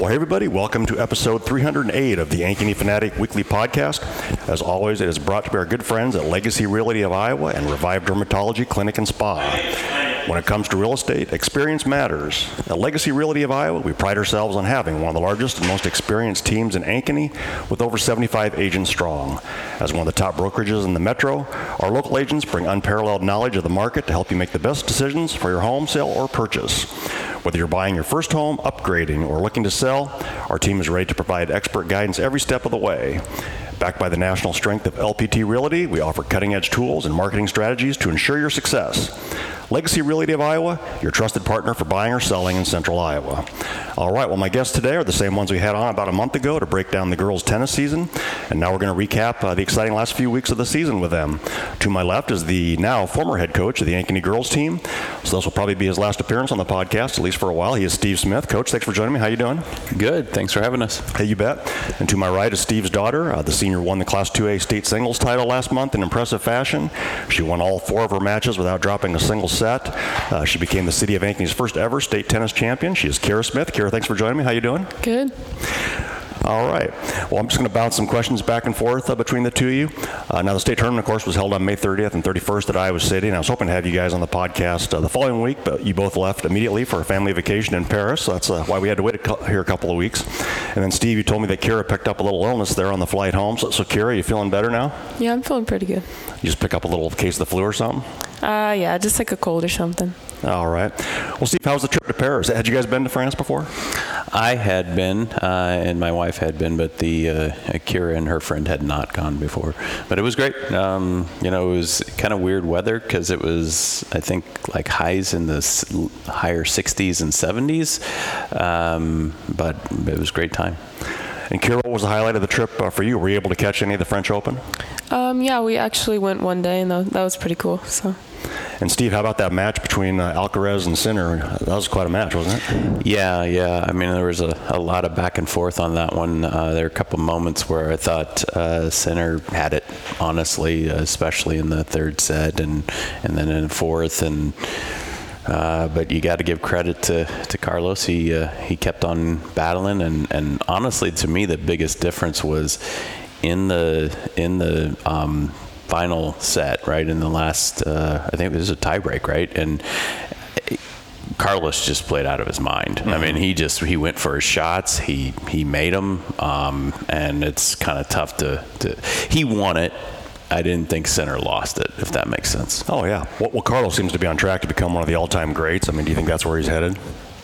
Well, hey everybody, welcome to episode 308 of the Ankeny Fanatic Weekly Podcast. As always, it is brought to you by our good friends at Legacy Realty of Iowa and Revive Dermatology Clinic and Spa. When it comes to real estate, experience matters. At Legacy Realty of Iowa, we pride ourselves on having one of the largest and most experienced teams in Ankeny with over 75 agents strong. As one of the top brokerages in the metro, our local agents bring unparalleled knowledge of the market to help you make the best decisions for your home sale or purchase. Whether you're buying your first home, upgrading, or looking to sell, our team is ready to provide expert guidance every step of the way. Backed by the national strength of LPT Realty, we offer cutting-edge tools and marketing strategies to ensure your success. Legacy Realty of Iowa, your trusted partner for buying or selling in Central Iowa. All right, well, my guests today are the same ones we had on about a month ago to break down the girls' tennis season, and now we're going to recap the exciting last few weeks of the season with them. To my left is the now former head coach of the Ankeny girls team, so this will probably be his last appearance on the podcast, at least for a while. He is Steve Smith. Coach, thanks for joining me. How you doing? Good. Thanks for having us. Hey, you bet. And to my right is Steve's daughter. The senior won the Class 2A state singles title last month in impressive fashion. She won all 4 of her matches without dropping a single set. She became the city of Ankeny's first ever state tennis champion. She is Kara Smith. Kara, thanks for joining me. How you doing? Good. All right. Well, I'm just going to bounce some questions back and forth between the two of you. Now, the state tournament, of course, was held on May 30th and 31st at Iowa City, and I was hoping to have you guys on the podcast the following week, but you both left immediately for a family vacation in Paris, so that's why we had to wait here a couple of weeks. And then, Steve, you told me that Kara picked up a little illness there on the flight home. So Kara, you feeling better now? Yeah, I'm feeling pretty good. You just pick up a little case of the flu or something? Yeah, just like a cold or something. All right. Well, Steve, how was the trip to Paris? Had you guys been to France before? I had been, and my wife had been, but Kira and her friend had not gone before. But it was great. It was kind of weird weather because it was, I think, like highs in the higher 60s and 70s. But it was a great time. And Kira, what was the highlight of the trip for you? Were you able to catch any of the French Open? Yeah, we actually went one day, and that was pretty cool. So. And Steve, how about that match between Alcaraz and Sinner? That was quite a match, wasn't it? Yeah. I mean, there was a lot of back and forth on that one. There were a couple moments where I thought Sinner had it, honestly, especially in the third set and then in the fourth. But you got to give credit to Carlos. He kept on battling, and honestly, to me, the biggest difference was in the final set, right? In the last, I think it was a tiebreak, right? And Carlos just played out of his mind. Mm-hmm. I mean, he went for his shots. He made them, and it's kind of tough to. He won it. I didn't think Sinner lost it, if that makes sense. Oh, yeah. Well, Carlos seems to be on track to become one of the all-time greats. I mean, do you think that's where he's headed?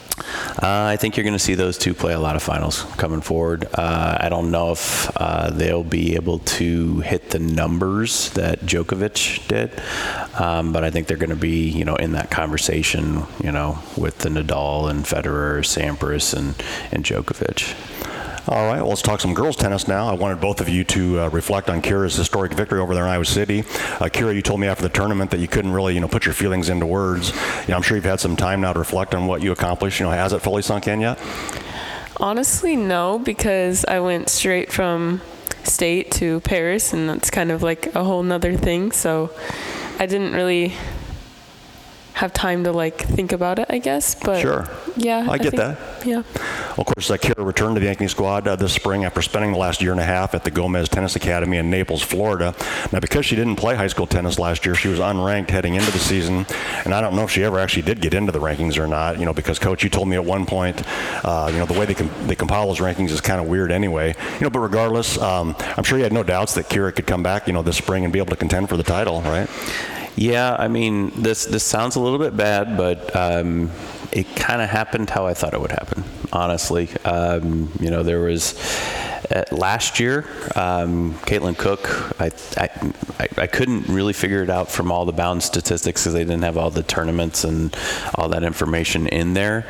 I think you're going to see those two play a lot of finals coming forward. I don't know if they'll be able to hit the numbers that Djokovic did, but I think they're going to be, in that conversation, with the Nadal and Federer, Sampras, and Djokovic. All right, well, let's talk some girls tennis now. I wanted both of you to reflect on Kira's historic victory over there in Iowa City. Kira, you told me after the tournament that you couldn't really, put your feelings into words. I'm sure you've had some time now to reflect on what you accomplished. Has it fully sunk in yet? Honestly, no, because I went straight from state to Paris, and that's kind of like a whole nother thing. So I didn't really have time to think about it, I guess. But sure. Yeah, I get that. Yeah. Well, of course, Kira returned to the Ankeny squad this spring after spending the last year and a half at the Gomez Tennis Academy in Naples, Florida. Now, because she didn't play high school tennis last year, she was unranked heading into the season, and I don't know if she ever actually did get into the rankings or not. Because Coach, you told me at one point, the way they compile those rankings is kind of weird anyway. But regardless, I'm sure you had no doubts that Kira could come back, this spring and be able to contend for the title, right? Yeah, I mean, this sounds a little bit bad, but it kind of happened how I thought it would happen, honestly. There was last year, Caitlin Cook, I couldn't really figure it out from all the bound statistics because they didn't have all the tournaments and all that information in there.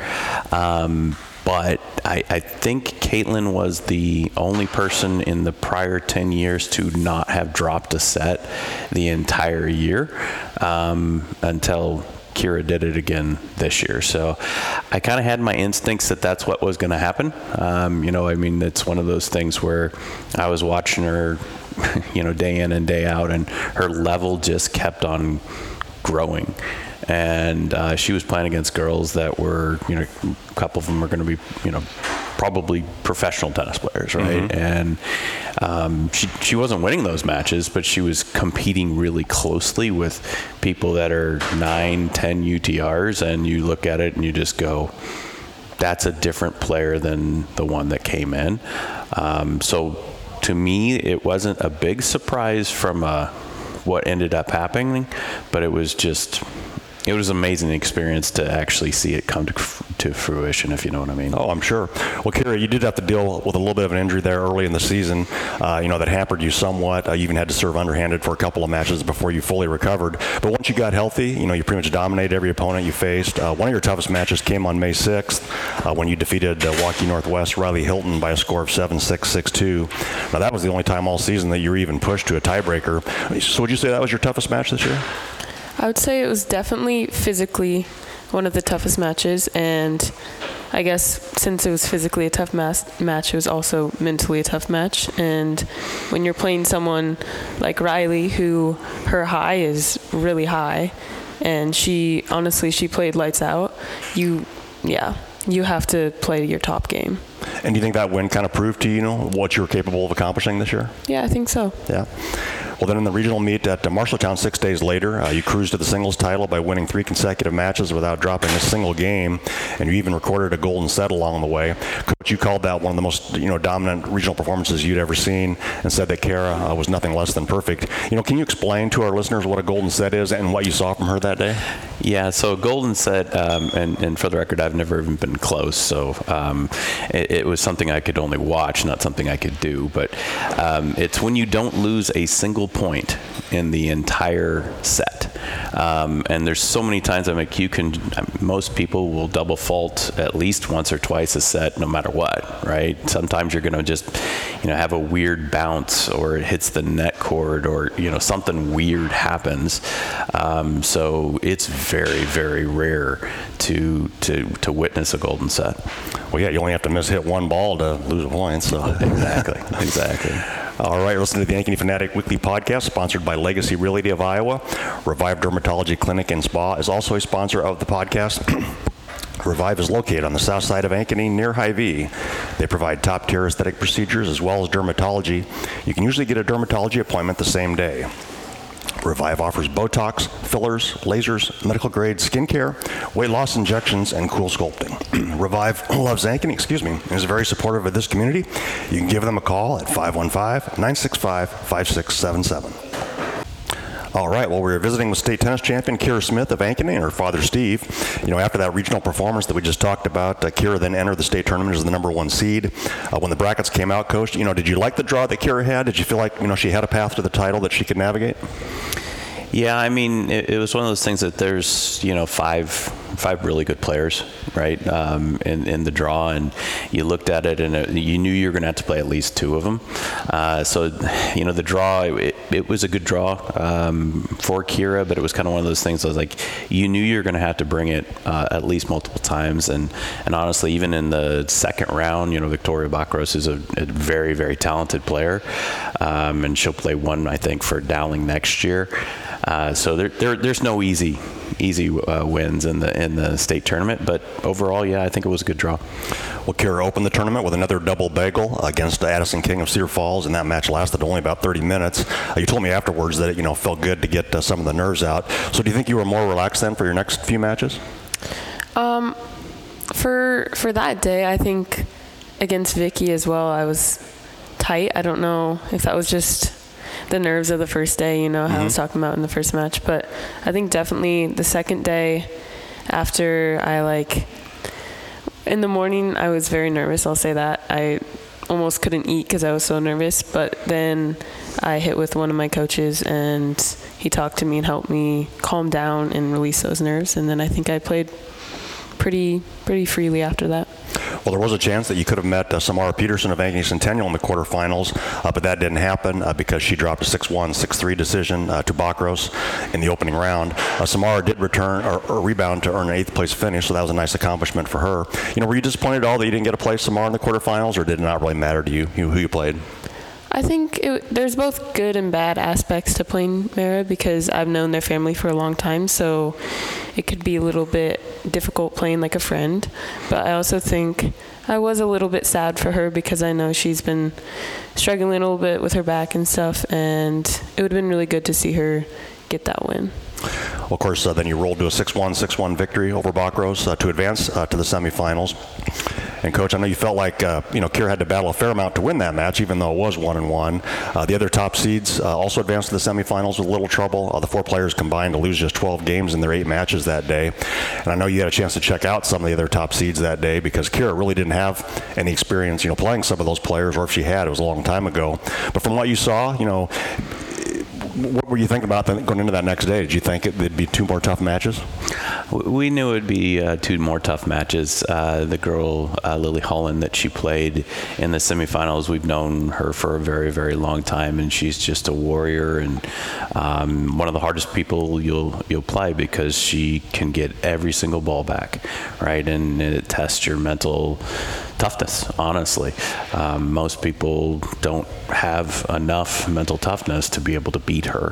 But I think Caitlin was the only person in the prior 10 years to not have dropped a set the entire year until Kira did it again this year. So I kind of had my instincts that that's what was going to happen. It's one of those things where I was watching her, day in and day out, and her level just kept on growing. And she was playing against girls that were, a couple of them are going to be, probably professional tennis players, right? And she wasn't winning those matches, but she was competing really closely with people that are 9, 10 UTRs, and you look at it and you just go, that's a different player than the one that came in. So to me, it wasn't a big surprise from what ended up happening, but it was an amazing experience to actually see it come to fruition, if you know what I mean. Oh, I'm sure. Well, Kira, you did have to deal with a little bit of an injury there early in the season, that hampered you somewhat. You even had to serve underhanded for a couple of matches before you fully recovered. But once you got healthy, you pretty much dominated every opponent you faced. One of your toughest matches came on May 6th when you defeated Waukee Northwest Riley Hilton by a score of 7-6, 6-2. Now, that was the only time all season that you were even pushed to a tiebreaker. So would you say that was your toughest match this year? I would say it was definitely physically one of the toughest matches, and I guess since it was physically a tough match, it was also mentally a tough match. And when you're playing someone like Riley, who her high is really high, and she played lights out, you have to play your top game. And do you think that win kind of proved to you, what you were capable of accomplishing this year? Yeah, I think so. Yeah. Well, then in the regional meet at Marshalltown 6 days later, you cruised to the singles title by winning 3 consecutive matches without dropping a single game, and you even recorded a golden set along the way. Coach, you called that one of the most dominant regional performances you'd ever seen, and said that Kara was nothing less than perfect. Can you explain to our listeners what a golden set is and what you saw from her that day? Yeah, so a golden set, and for the record, I've never even been close, so it was something I could only watch, not something I could do. But it's when you don't lose a single point in the entire set. And there's so many times most people will double fault at least once or twice a set, no matter what, right? Sometimes you're going to just, have a weird bounce, or it hits the net cord, or, something weird happens. So it's very, very rare to witness a golden set. Well, yeah, you only have to hit one ball to lose a point. So Exactly. All right, listen to the Ankeny Fanatic Weekly Podcast, sponsored by Legacy Realty of Iowa. Revive Dermatology Clinic and Spa is also a sponsor of the podcast. Revive is located on the south side of Ankeny near Hy-Vee. They provide top-tier aesthetic procedures as well as dermatology. You can usually get a dermatology appointment the same day. Revive offers Botox, fillers, lasers, medical-grade skincare, weight loss injections, and cool sculpting. Revive loves Ankeny, and is very supportive of this community. You can give them a call at 515-965-5677. All right, well, we were visiting with state tennis champion Kira Smith of Ankeny and her father, Steve. After that regional performance that we just talked about, Kira then entered the state tournament as the number 1 seed. When the brackets came out, Coach, did you like the draw that Kira had? Did you feel like, she had a path to the title that she could navigate? Yeah, it was one of those things that there's, five really good players, right, in the draw, and you looked at it and you knew you were going to have to play at least 2 of them. So, the draw, it was a good draw for Kira, but it was kind of one of those things. I was like, you knew you were going to have to bring it at least multiple times, and honestly, even in the second round, Victoria Bakros is a very, very talented player, and she'll play one, I think, for Dowling next year. So there's no easy wins in the state tournament, but overall, yeah, I think it was a good draw. Well, Kira opened the tournament with another double bagel against Addison King of Cedar Falls, and that match lasted only about 30 minutes. You told me afterwards that it felt good to get some of the nerves out. So do you think you were more relaxed then for your next few matches? For that day, I think against Vicky as well, I was tight. I don't know if that was just the nerves of the first day, how I was talking about in the first match. But I think definitely the second day, after in the morning, I was very nervous. I'll say that. I almost couldn't eat because I was so nervous. But then I hit with one of my coaches, and he talked to me and helped me calm down and release those nerves. And then I think I played pretty freely after that. Well, there was a chance that you could have met Samara Peterson of Ankeny Centennial in the quarterfinals, but that didn't happen because she dropped a 6-1, 6-3 decision to Bakros in the opening round. Samara did return or rebound to earn an 8th place finish, so that was a nice accomplishment for her. Were you disappointed at all that you didn't get to play Samara in the quarterfinals, or did it not really matter to you who you played? I think there's both good and bad aspects to playing Mara because I've known their family for a long time, so it could be a little bit difficult playing like a friend. But I also think I was a little bit sad for her because I know she's been struggling a little bit with her back and stuff, and it would have been really good to see her get that win. Well, of course, then you rolled to a 6-1 victory over Bacros to advance to the semifinals. And Coach, I know you felt like Kira had to battle a fair amount to win that match, even though it was 1-1. The other top seeds also advanced to the semifinals with little trouble. The 4 players combined to lose just 12 games in their 8 matches that day. And I know you had a chance to check out some of the other top seeds that day because Kira really didn't have any experience, playing some of those players, or if she had, it was a long time ago. But from what you saw, what were you thinking about going into that next day? Did you think it'd be 2 more tough matches? We knew it'd be 2 more tough matches. The girl, Lily Holland, that she played in the semifinals, we've known her for a very, very long time, and she's just a warrior and one of the hardest people you'll play because she can get every single ball back, right? And it tests your mental toughness, honestly. Most people don't have enough mental toughness to be able to beat her.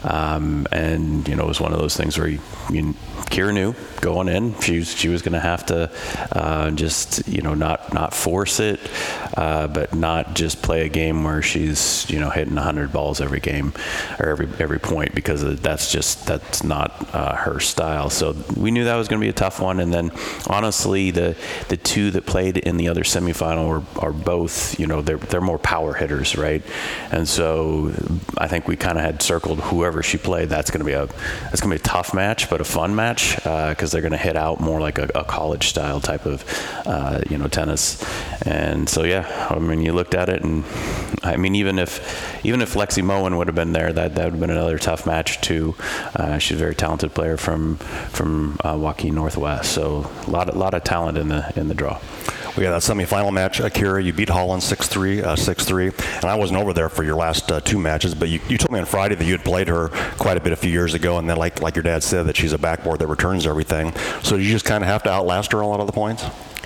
And, it was one of those things where Kira knew going in, she was going to have to just, not force it, but not just play a game where she's, hitting 100 balls every game or every point, because that's not her style. So we knew that was going to be a tough one. And then honestly, the 2 that played in the other semifinal are both, they're more power hitters, right? And so I think we kind of had circled whoever she played. That's going to be a tough match, but a fun match because they're going to hit out more like a college style type of tennis. And so you looked at it, and I mean even if Lexi Moen would have been there, that would have been another tough match too. She's a very talented player from Waukee Northwest, so a lot of talent in the draw. We got that semifinal match, Kira. You beat Holland 6-3, 6-3. And I wasn't over there for your last 2 matches, but you told me on Friday that you had played her quite a bit a few years ago, and then like your dad said, that she's a backboard that returns everything. So did you just kind of have to outlast her a lot of the points?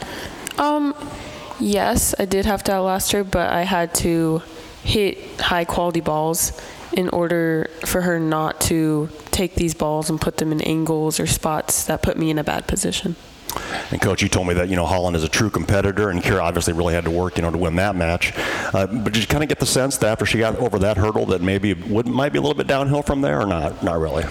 Yes, I did have to outlast her, but I had to hit high-quality balls in order for her not to take these balls and put them in angles or spots that put me in a bad position. And Coach, you told me that Holland is a true competitor, and Kira obviously really had to work to win that match. But did you kind of get the sense that after she got over that hurdle that maybe it might be a little bit downhill from there, or not? Not really.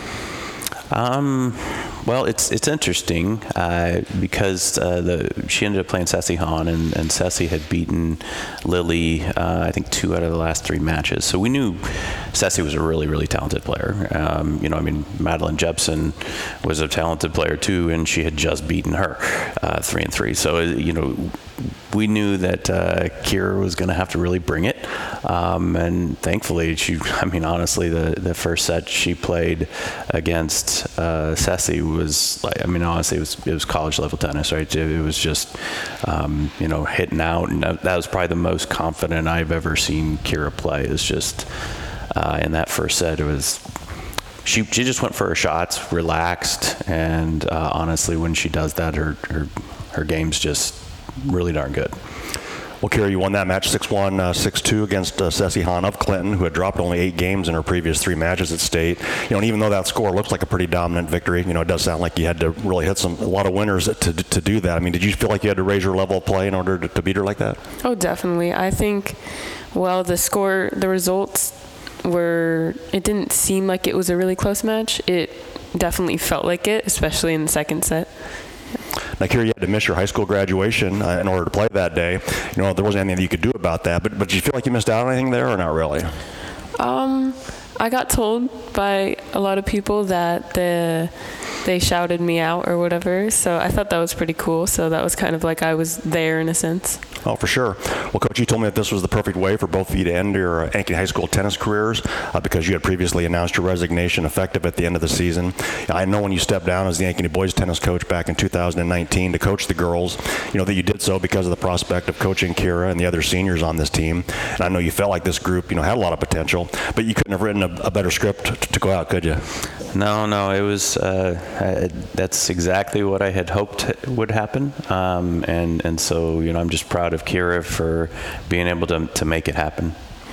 Well, it's interesting because she ended up playing Sassy Han, and Sassy had beaten Lily, I think 2 out of the last 3 matches. So we knew Sassy was a really, really talented player. Madeline Jepson was a talented player too, and she had just beaten her 3-3. So we knew that Kira was going to have to really bring it, and thankfully, honestly, the first set she played against Sassy was honestly, it was college level tennis, right? It was just, hitting out, and that was probably the most confident I've ever seen Kira play. Is just in that first set, it was. She just went for her shots, relaxed, and honestly, when she does that, her game's just really darn good. Well, Kira, you won that match 6-1, 6-2 against Sassy Han of Clinton, who had dropped only 8 games in her previous 3 matches at state. And even though that score looks like a pretty dominant victory, it does sound like you had to really hit a lot of winners to do that. I mean, did you feel like you had to raise your level of play in order to beat her like that? Oh, definitely. I think, the results it didn't seem like it was a really close match. It definitely felt like it, especially in the second set. Now, Kira, you had to miss your high school graduation in order to play that day. There wasn't anything that you could do about that, but did you feel like you missed out on anything there, or not really? I got told by a lot of people that they shouted me out or whatever, so I thought that was pretty cool. So that was kind of like I was there in a sense. Oh, for sure. Well, Coach, you told me that this was the perfect way for both of you to end your Ankeny High School tennis careers because you had previously announced your resignation effective at the end of the season. I know when you stepped down as the Ankeny boys tennis coach back in 2019 to coach the girls, that you did so because of the prospect of coaching Kira and the other seniors on this team. And I know you felt like this group, had a lot of potential, but you couldn't have written a better script to go out, could you? No, it was, that's exactly what I had hoped would happen. And so, I'm just proud of Kira for being able to make it happen.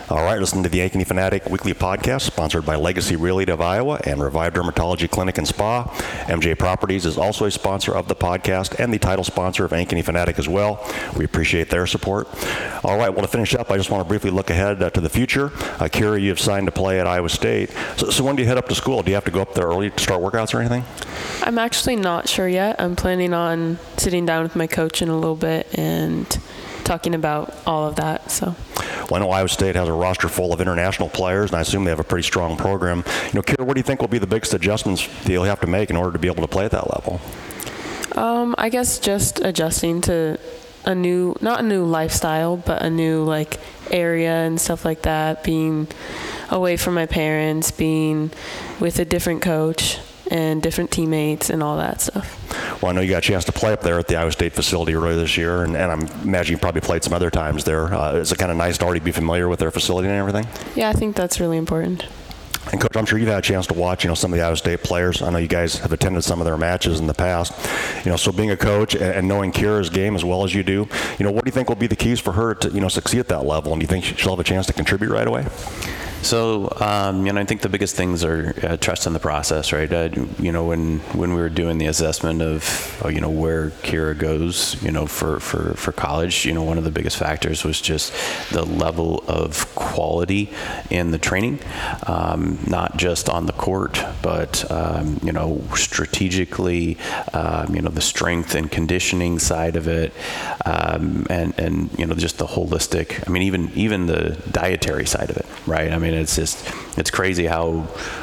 All right, listen to the Ankeny Fanatic Weekly Podcast, sponsored by Legacy Realty of Iowa and Revive Dermatology Clinic and Spa. MJ Properties is also a sponsor of the podcast and the title sponsor of Ankeny Fanatic as well. We appreciate their support. All right, well, to finish up, I just want to briefly look ahead to the future. Kira, you have signed to play at Iowa State. So when do you head up to school? Do you have to go up there early to start workouts or anything? I'm actually not sure yet. I'm planning on sitting down with my coach in a little bit and talking about all of that. So. Well, I know Iowa State has a roster full of international players, and I assume they have a pretty strong program. Kira, what do you think will be the biggest adjustments that you'll have to make in order to be able to play at that level? I guess just adjusting to not a new lifestyle, but a new area and stuff like that, being away from my parents, being with a different coach and different teammates and all that stuff. Well, I know you got a chance to play up there at the Iowa State facility earlier this year, and I imagine you probably played some other times there. Is it kind of nice to already be familiar with their facility and everything? Yeah, I think that's really important. And Coach, I'm sure you've had a chance to watch, some of the Iowa State players. I know you guys have attended some of their matches in the past. So being a coach and knowing Kira's game as well as you do, what do you think will be the keys for her to, succeed at that level? And do you think she'll have a chance to contribute right away? So, I think the biggest things are trust in the process, right? When we were doing the assessment of, where Kira goes, for college, one of the biggest factors was just the level of quality in the training, not just on the court, but, strategically, the strength and conditioning side of it, and just the holistic, even the dietary side of it, right? It's crazy how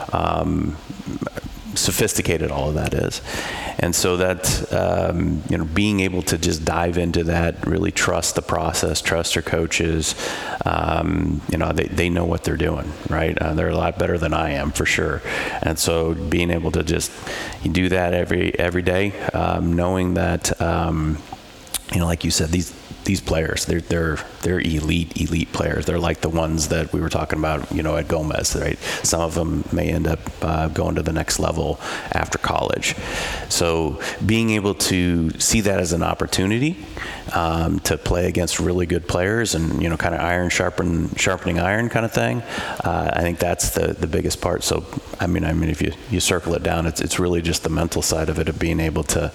sophisticated all of that is. And so that, being able to just dive into that, really trust the process, trust your coaches, they know what they're doing, right? They're a lot better than I am, for sure. And so being able to just do that every day, knowing that, like you said, these players, they're elite players. They're like the ones that we were talking about, at Gomez, right? Some of them may end up going to the next level after college. So being able to see that as an opportunity to play against really good players and, kind of iron sharpening iron kind of thing, I think that's the biggest part. So, if you circle it down, it's really just the mental side of it, of being able to,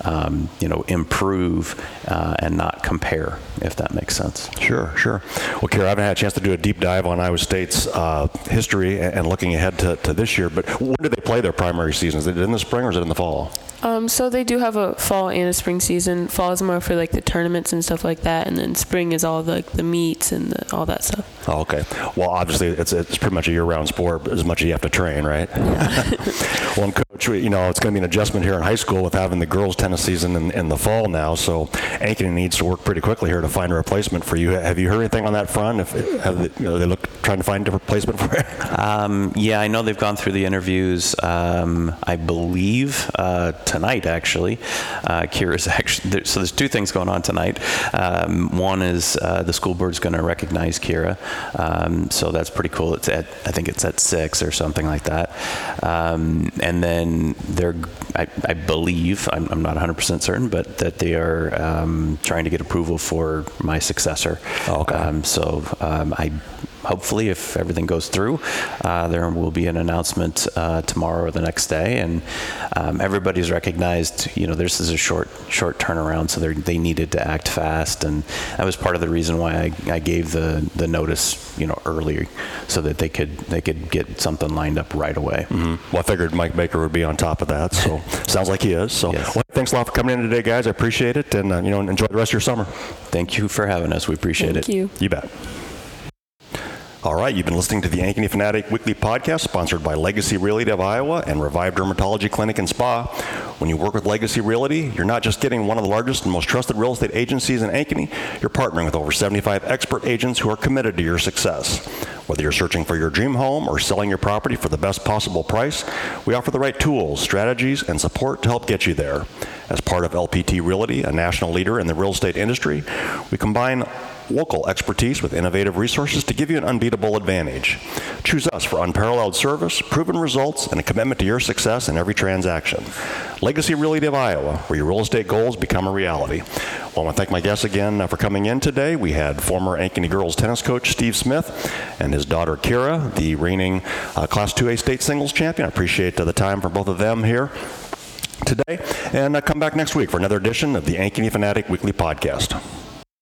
improve and not compare, if that makes sense. Sure. Well, Kira, I haven't had a chance to do a deep dive on Iowa State's history and looking ahead to this year, but when do they play their primary season? Is it in the spring or is it in the fall? So they do have a fall and a spring season. Fall is more for the tournaments and stuff like that, and then spring is all the meets and all that stuff. Oh, okay. Well, obviously it's pretty much a year-round sport, as much as you have to train, right? Yeah. Well, and Coach, it's going to be an adjustment here in high school with having the girls' tennis season in the fall now. So Ankeny needs to work pretty quickly here to find a replacement for you. Have you heard anything on that front? Have they trying to find a replacement for you? Yeah, I know they've gone through the interviews. I believe tonight, actually. Kira's actually so there's two things going on tonight. One is the school board's going to recognize Kira, so that's pretty cool. I think it's at 6 or something like that. And then I believe, I'm not 100% certain, but that they are trying to get approval for my successor. Oh, okay. Hopefully, if everything goes through, there will be an announcement tomorrow or the next day, and everybody's recognized. This is a short turnaround, so they needed to act fast, and that was part of the reason why I gave the notice, early, so that they could get something lined up right away. Mm-hmm. Well, I figured Mike Baker would be on top of that, so sounds like he is. So, yes. Well, thanks a lot for coming in today, guys. I appreciate it, and enjoy the rest of your summer. Thank you for having us. We appreciate it. Thank you. You bet. All right, you've been listening to the Ankeny Fanatic Weekly Podcast, sponsored by Legacy Realty of Iowa and Revive Dermatology Clinic and Spa. When you work with Legacy Realty, you're not just getting one of the largest and most trusted real estate agencies in Ankeny, you're partnering with over 75 expert agents who are committed to your success. Whether you're searching for your dream home or selling your property for the best possible price, we offer the right tools, strategies, and support to help get you there. As part of LPT Realty, a national leader in the real estate industry, we combine local expertise with innovative resources to give you an unbeatable advantage. Choose us for unparalleled service, proven results, and a commitment to your success in every transaction. Legacy Realty of Iowa, where your real estate goals become a reality. Well, I want to thank my guests again for coming in today. We had former Ankeny girls tennis coach Steve Smith and his daughter Kira, the reigning Class 2A state singles champion. I appreciate the time for both of them here today. And come back next week for another edition of the Ankeny Fanatic Weekly Podcast.